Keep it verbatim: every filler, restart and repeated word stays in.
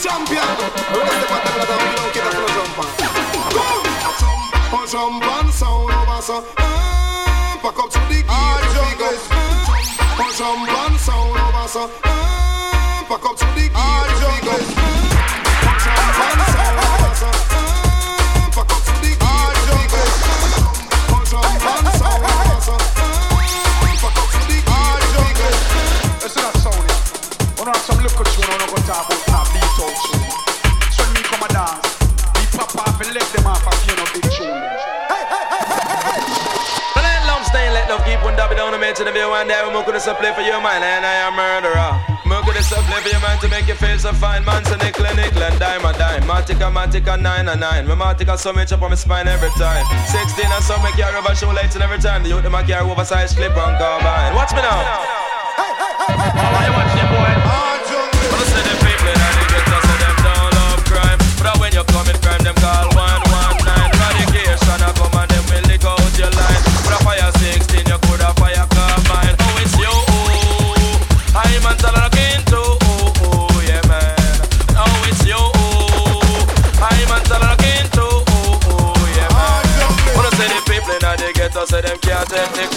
champion. When I step at them, I'm going to get a full jump on. Go! Jump and sound over so. Back up to the gear. We go. Jump and sound over so. Back up to the gear. We go. Jump and sound over so. Back up to the gear. We go. Jump and sound over so. Back up to the gear. We go. Listen to that sound. When I have some little tune, I'm not going to talk about that beat out tune. So when me come and dance, we pop off and let them off and you know big tune. Hey, hey, hey, hey, hey. But let love stay, let love keep on dabbing down the man to the view one day. We're going to play for your mind and I am murderer. We're going to play for your mind to make you feel so fine. Man, so nickel and nickel and dime a dime. Matica, Matica, nine and nine. My Matica so much up on my spine every time. Sixteen and some make carry over show lights and every time. The youth them a carry oversized clip and carbine. Watch me now. Hey, hey, hey, hey, hey. How you watch the boy? Wanna say them people that they get us, so them don't love crime. But when you commit crime, them call one one nine. Radication, I come and them will lick out your line. But a fire sixteen, you could have fire carbine. Oh, it's you, oh. I'm on talking to, oh, oh, yeah, man. Oh, it's you, oh. I'm on talking to, oh, oh, yeah, man. Wanna say the people that they get us, so them can't take the